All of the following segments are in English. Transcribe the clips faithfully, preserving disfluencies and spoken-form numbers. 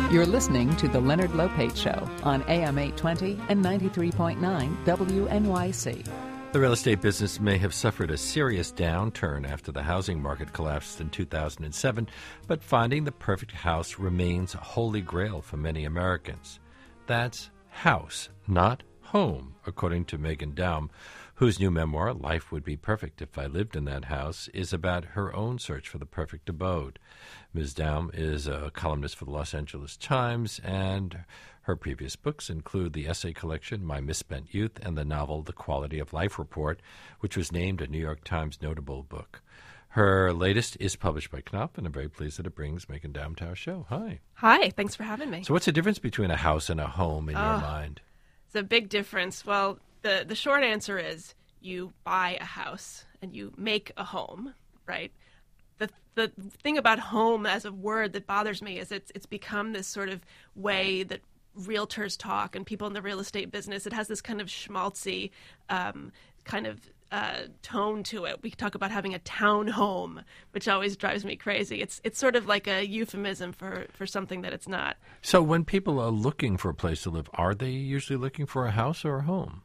You're listening to The Leonard Lopate Show on A M eight twenty and ninety-three point nine W N Y C. The real estate business may have suffered a serious downturn after the housing market collapsed in two thousand seven, but finding the perfect house remains a holy grail for many Americans. That's house, not home, according to Megan Daum, whose new memoir, Life Would Be Perfect If I Lived in That House, is about her own search for the perfect abode. Miz Daum is a columnist for the Los Angeles Times, and her previous books include the essay collection My Misspent Youth and the novel The Quality of Life Report, which was named a New York Times notable book. Her latest is published by Knopf, and I'm very pleased that it brings Megan Daum to our show. Hi. Hi, thanks for having me. So what's the difference between a house and a home in oh, your mind? It's a big difference. Well, the, the short answer is you buy a house and you make a home, right? The the thing about home as a word that bothers me is it's it's become this sort of way that realtors talk and people in the real estate business. It has this kind of schmaltzy um, kind of uh, tone to it. We talk about having a town home, which always drives me crazy. It's it's sort of like a euphemism for, for something that it's not. So when people are looking for a place to live, are they usually looking for a house or a home?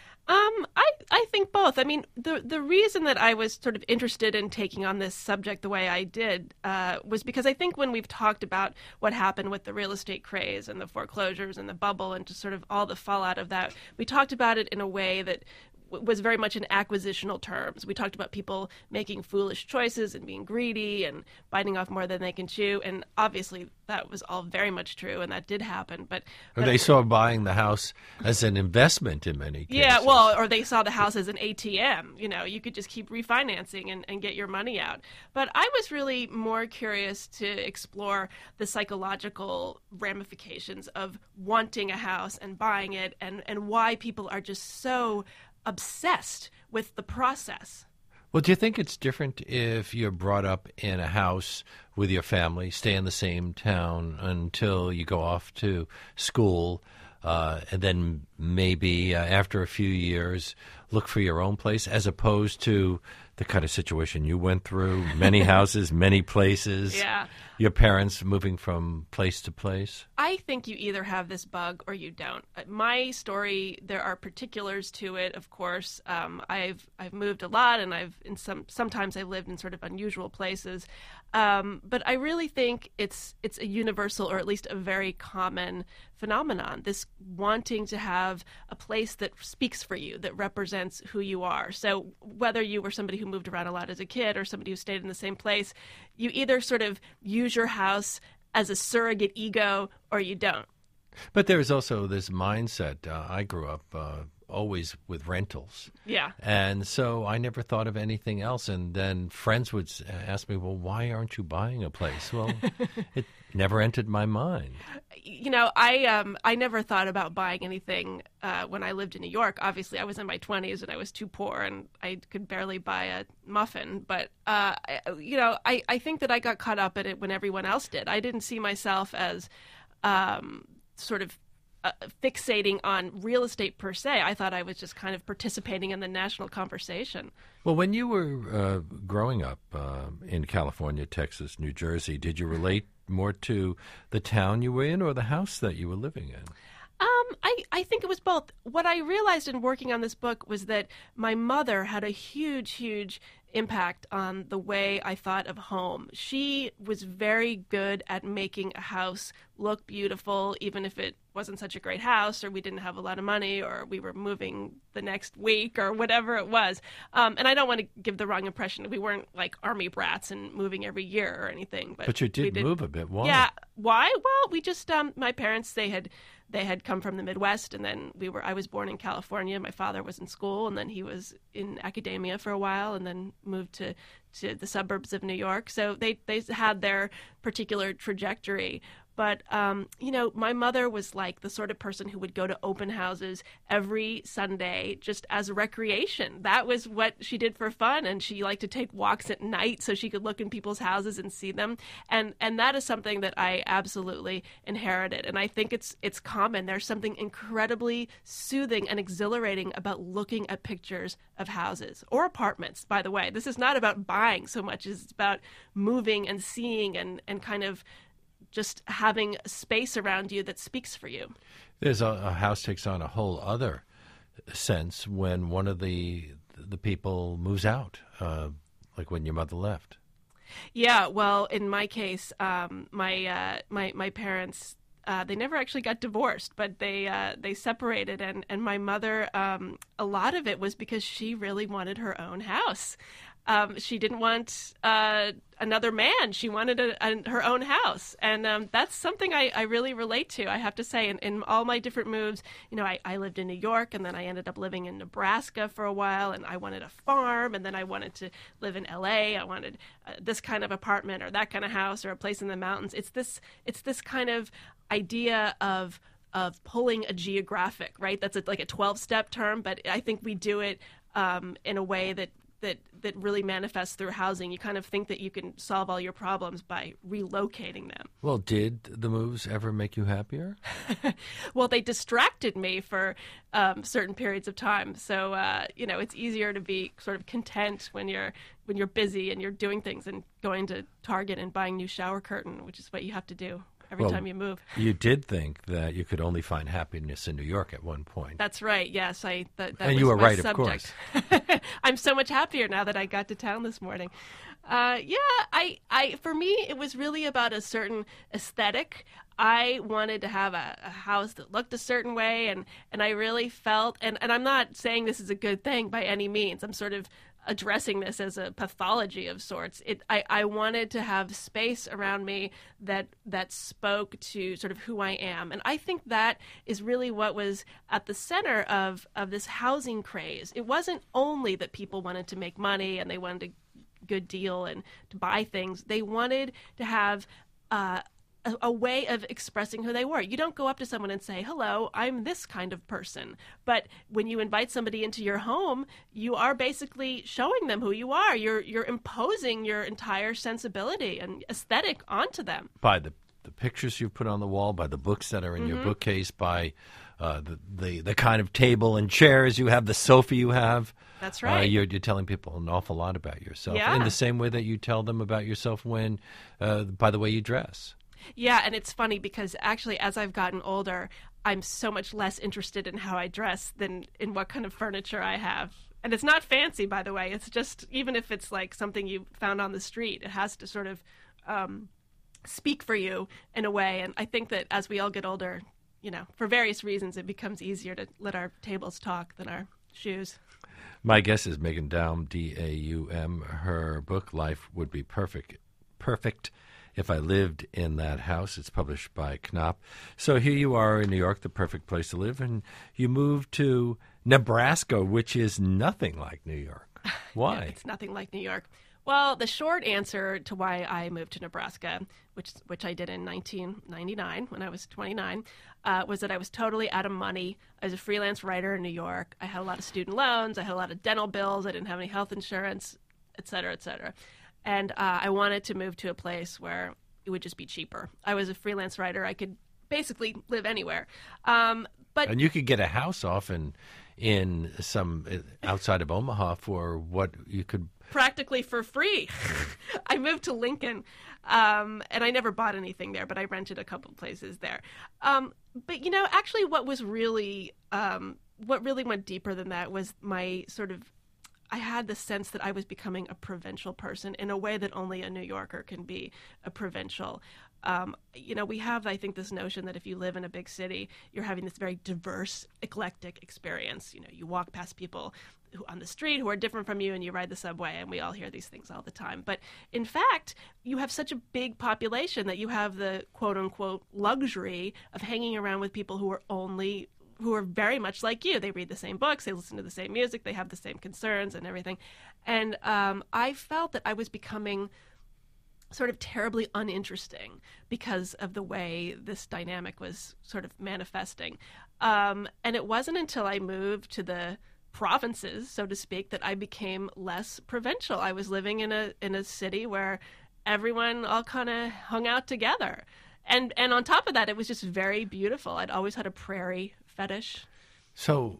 Um, I, I think both. I mean, the the reason that I was sort of interested in taking on this subject the way I did uh, was because I think when we've talked about what happened with the real estate craze and the foreclosures and the bubble and just sort of all the fallout of that, we talked about it in a way that was very much in acquisitional terms. We talked about people making foolish choices and being greedy and biting off more than they can chew. And obviously that was all very much true, and that did happen. But, but they saw buying the house as an investment in many cases. Yeah, well, or they saw the house as an A T M. You know, you could just keep refinancing and, and get your money out. But I was really more curious to explore the psychological ramifications of wanting a house and buying it, and, and why people are just so obsessed with the process. Well, do you think it's different if you're brought up in a house with your family, stay in the same town until you go off to school, uh, and then maybe uh, after a few years look for your own place, as opposed to the kind of situation you went through, many houses, many places, yeah. your parents moving from place to place? I think you either have this bug or you don't. My story, there are particulars to it, of course. Um, I've I've moved a lot, and I've in some sometimes I've lived in sort of unusual places. Um, but I really think it's it's a universal, or at least a very common phenomenon, this wanting to have a place that speaks for you, that represents who you are. So whether you were somebody who moved around a lot as a kid or somebody who stayed in the same place, you either sort of use your house as a surrogate ego or you don't. But there's also this mindset. Uh, I grew up uh, always with rentals. Yeah. And so I never thought of anything else. And then friends would ask me, well, why aren't you buying a place? Well, it never entered my mind. You know, I um I never thought about buying anything uh, when I lived in New York. Obviously, I was in my twenties and I was too poor and I could barely buy a muffin. But, uh, you know, I, I think that I got caught up in it when everyone else did. I didn't see myself as um, sort of uh, fixating on real estate per se. I thought I was just kind of participating in the national conversation. Well, when you were uh, growing up uh, in California, Texas, New Jersey, did you relate more to the town you were in or the house that you were living in? Um, I, I think it was both. What I realized in working on this book was that my mother had a huge, huge impact on the way I thought of home. She was very good at making a house look beautiful, even if it wasn't such a great house, or we didn't have a lot of money, or we were moving the next week, or whatever it was. Um, and I don't want to give the wrong impression. We weren't like army brats and moving every year or anything. But, but you did, did move a bit. Why? Yeah. Why? Well, we just, um, my parents, they had they had come from the Midwest, and then we were, I was born in California. My father was in school, and then he was in academia for a while, and then moved to, to the suburbs of New York. So they, they had their particular trajectory. But, um, you know, my mother was like the sort of person who would go to open houses every Sunday just as a recreation. That was what she did for fun. And she liked to take walks at night so she could look in people's houses and see them. And and that is something that I absolutely inherited. And I think it's it's common. There's something incredibly soothing and exhilarating about looking at pictures of houses or apartments, by the way. This is not about buying so much as it's about moving and seeing and, and kind of just having space around you that speaks for you. There's a, a house takes on a whole other sense when one of the the people moves out, uh, like when your mother left. Yeah, well, in my case, um, my uh, my my parents. Uh, they never actually got divorced, but they uh, they separated, and and my mother, um, a lot of it was because she really wanted her own house. Um, she didn't want uh, another man. She wanted a, a, her own house, and um, that's something I, I really relate to. I have to say, in, in all my different moves, you know, I, I lived in New York, and then I ended up living in Nebraska for a while, and I wanted a farm, and then I wanted to live in L A. I wanted uh, this kind of apartment or that kind of house or a place in the mountains. It's this it's this kind of idea of of pulling a geographic, right? That's a, like a twelve-step term, but I think we do it um, in a way that that that really manifests through housing. You kind of think that you can solve all your problems by relocating them. Well, did the moves ever make you happier? Well, they distracted me for um, certain periods of time. So, uh, you know, it's easier to be sort of content when you're when you're busy and you're doing things and going to Target and buying new shower curtain, which is what you have to do every well, time you move. You did think that you could only find happiness in New York at one point. That's right. Yes, I. That, that and was you were my right, subject. of course. I'm so much happier now that I got to town this morning. Uh, yeah, I, I. For me, it was really about a certain aesthetic. I wanted to have a, a house that looked a certain way, and, and I really felt. And, and I'm not saying this is a good thing by any means. I'm sort of addressing this as a pathology of sorts. It, I, I wanted to have space around me that that spoke to sort of who I am. And I think that is really what was at the center of, of this housing craze. It wasn't only that people wanted to make money and they wanted a good deal and to buy things. They wanted to have uh, a, a way of expressing who they were. You don't go up to someone and say, hello, I'm this kind of person. But when you invite somebody into your home, you are basically showing them who you are. You're you're imposing your entire sensibility and aesthetic onto them. By the, the pictures you put on the wall, by the books that are in mm-hmm. your bookcase, by uh, the, the, the kind of table and chairs you have, the sofa you have. That's right. Uh, you're, you're telling people an awful lot about yourself. Yeah. In the same way that you tell them about yourself when, uh, by the way you dress. Yeah, and it's funny because actually as I've gotten older, I'm so much less interested in how I dress than in what kind of furniture I have. And it's not fancy, by the way. It's just, even if it's like something you found on the street, it has to sort of um, speak for you in a way. And I think that as we all get older, you know, for various reasons, it becomes easier to let our tables talk than our shoes. My guess is Megan Daum, D A U M. Her book, Life Would Be Perfect, Perfect If I Lived in That House. It's published by Knopf. So here you are in New York, the perfect place to live, and you moved to Nebraska, which is nothing like New York. Why? No, it's nothing like New York. Well, the short answer to why I moved to Nebraska, which which I did in nineteen ninety-nine when I was twenty-nine, uh, was that I was totally out of money. I was a freelance writer in New York. I had a lot of student loans. I had a lot of dental bills. I didn't have any health insurance, et cetera, et cetera. And uh, I wanted to move to a place where it would just be cheaper. I was a freelance writer. I could basically live anywhere. Um, but and you could get a house often in some outside of Omaha for what you could practically for free. I moved to Lincoln, um, and I never bought anything there, but I rented a couple places there. Um, but you know, actually, what was really um, what really went deeper than that was my sort of. I had the sense that I was becoming a provincial person in a way that only a New Yorker can be a provincial. Um, you know, we have, I think, this notion that if you live in a big city, you're having this very diverse, eclectic experience. You know, you walk past people who, on the street who are different from you, and you ride the subway, and we all hear these things all the time. But in fact, you have such a big population that you have the quote-unquote luxury of hanging around with people who are only who are very much like you. They read the same books, they listen to the same music, they have the same concerns and everything. And um, I felt that I was becoming sort of terribly uninteresting because of the way this dynamic was sort of manifesting. Um, and it wasn't until I moved to the provinces, so to speak, that I became less provincial. I was living in a in a city where everyone all kind of hung out together. And and on top of that, it was just very beautiful. I'd always had a prairie fetish. So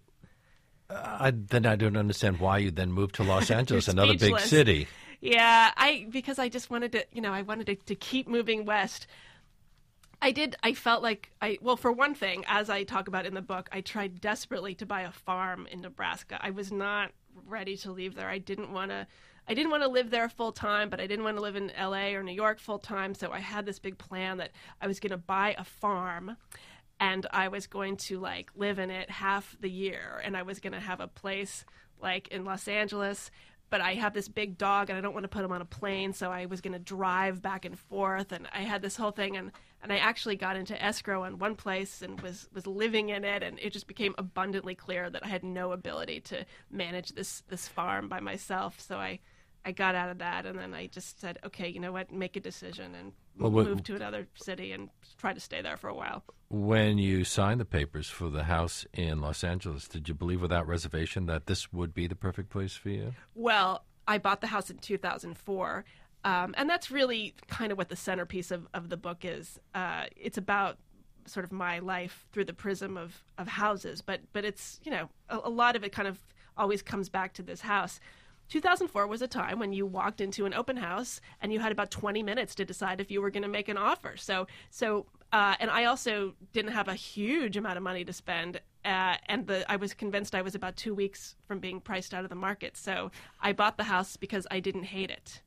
uh, I, then I don't understand why you then moved to Los Angeles, another big speechless. city. Yeah, I because I just wanted to, you know, I wanted to, to keep moving west. I did. I felt like I, well, for one thing, as I talk about in the book, I tried desperately to buy a farm in Nebraska. I was not ready to leave there. I didn't want to, I didn't want to live there full time, but I didn't want to live in L A or New York full time. So I had this big plan that I was going to buy a farm and I was going to like live in it half the year. And I was going to have a place like in Los Angeles. But I have this big dog, and I don't want to put him on a plane, so I was going to drive back and forth, and I had this whole thing, and, and I actually got into escrow in one place and was, was living in it, and it just became abundantly clear that I had no ability to manage this, this farm by myself, so I, I got out of that, and then I just said, okay, you know what, make a decision, and well, move what, to another city and try to stay there for a while. When you signed the papers for the house in Los Angeles, did you believe without reservation that this would be the perfect place for you? Well, I bought the house in two thousand four, um, and that's really kind of what the centerpiece of, of the book is. Uh, it's about sort of my life through the prism of, of houses, but but it's, you know, a, a lot of it kind of always comes back to this house. two thousand four was a time when you walked into an open house and you had about twenty minutes to decide if you were going to make an offer. So, so, uh, and I also didn't have a huge amount of money to spend, uh, and the, I was convinced I was about two weeks from being priced out of the market. So I bought the house because I didn't hate it.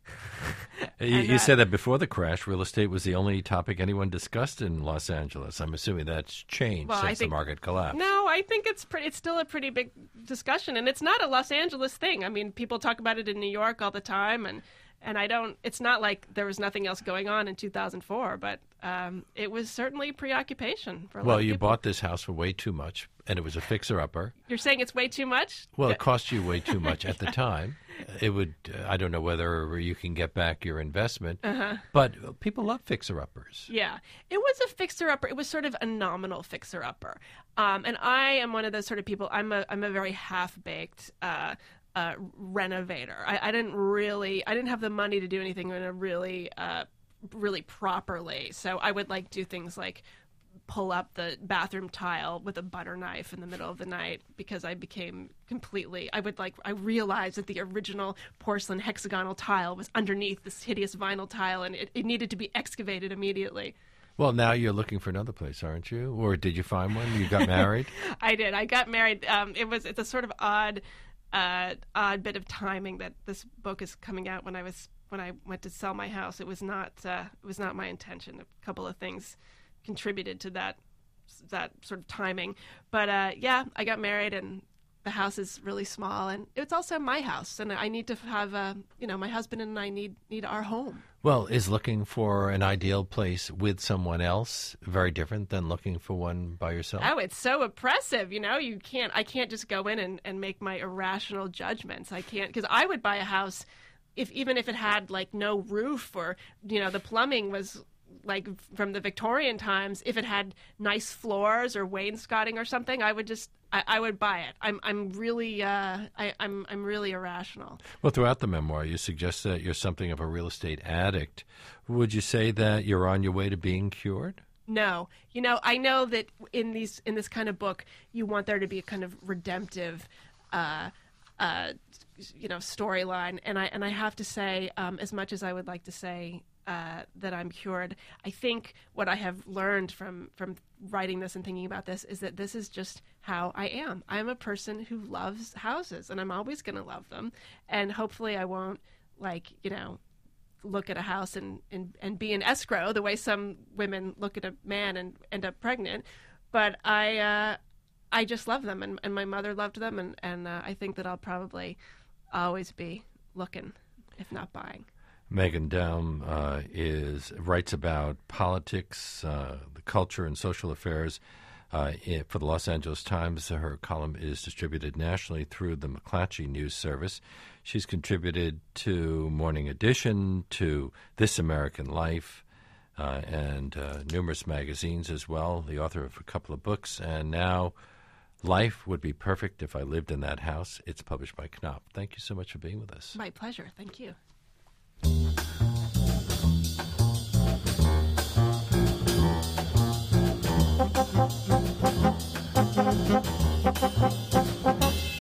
You, and, you uh, said that before the crash, real estate was the only topic anyone discussed in Los Angeles. I'm assuming that's changed Well, I since think- the market collapsed. No, I think it's pretty. It's still a pretty big discussion, and it's not a Los Angeles thing. I mean, people talk about it in New York all the time, and and I don't. It's not like there was nothing else going on in two thousand four, but um, it was certainly preoccupation for a lot Well, of you people. bought this house for way too much, and it was a fixer-upper. You're saying it's way too much? Well, it cost you way too much at the time. It would. Uh, I don't know whether you can get back your investment, Uh-huh. but people love fixer-uppers. Yeah, it was a fixer-upper. It was sort of a nominal fixer-upper, um, and I am one of those sort of people. I'm a I'm a very half-baked uh, uh, renovator. I, I didn't really, I didn't have the money to do anything in a really, uh, really properly. So I would like do things like pull up the bathroom tile with a butter knife in the middle of the night because I became completely, I would like, I realized that the original porcelain hexagonal tile was underneath this hideous vinyl tile and it, it needed to be excavated immediately. Well, now you're looking for another place, aren't you? Or did you find one? You got married? I did. I got married. Um, it was, it's a sort of odd, uh, odd bit of timing that this book is coming out when I was, when I went to sell my house. It was not, uh, it was not my intention. A couple of things contributed to that that sort of timing, but uh, yeah, I got married, and the house is really small, and it's also my house, and I need to have, uh, you know, my husband and I need need our home. Well, is looking for an ideal place with someone else very different than looking for one by yourself? Oh, it's so oppressive, you know. You can't, I can't just go in and, and make my irrational judgments. I can't, because I would buy a house if even if it had like no roof or, you know, the plumbing was like from the Victorian times. If it had nice floors or wainscoting or something, I would just I, I would buy it. I'm I'm really uh, I, I'm I'm really irrational. Well, throughout the memoir, you suggest that you're something of a real estate addict. Would you say that you're on your way to being cured? No, you know, I know that in these in this kind of book, you want there to be a kind of redemptive, uh, uh, you know, storyline, and I and I have to say, um, as much as I would like to say uh, that I'm cured, I think what I have learned from from writing this and thinking about this is that this is just how I am. I'm a person who loves houses, and I'm always going to love them, and hopefully, I won't like you know. look at a house and, and, and be in escrow the way some women look at a man and end up pregnant. But I uh, I just love them, and, and my mother loved them, and, and uh, I think that I'll probably always be looking, if not buying. Megan Daum uh, is writes about politics, uh, the culture, and social affairs uh, in, for the Los Angeles Times. Her column is distributed nationally through the McClatchy News Service. She's contributed to Morning Edition, to This American Life, uh, and uh, numerous magazines as well, the author of a couple of books, and now Life Would Be Perfect If I Lived in That House. It's published by Knopf. Thank you so much for being with us. My pleasure. Thank you.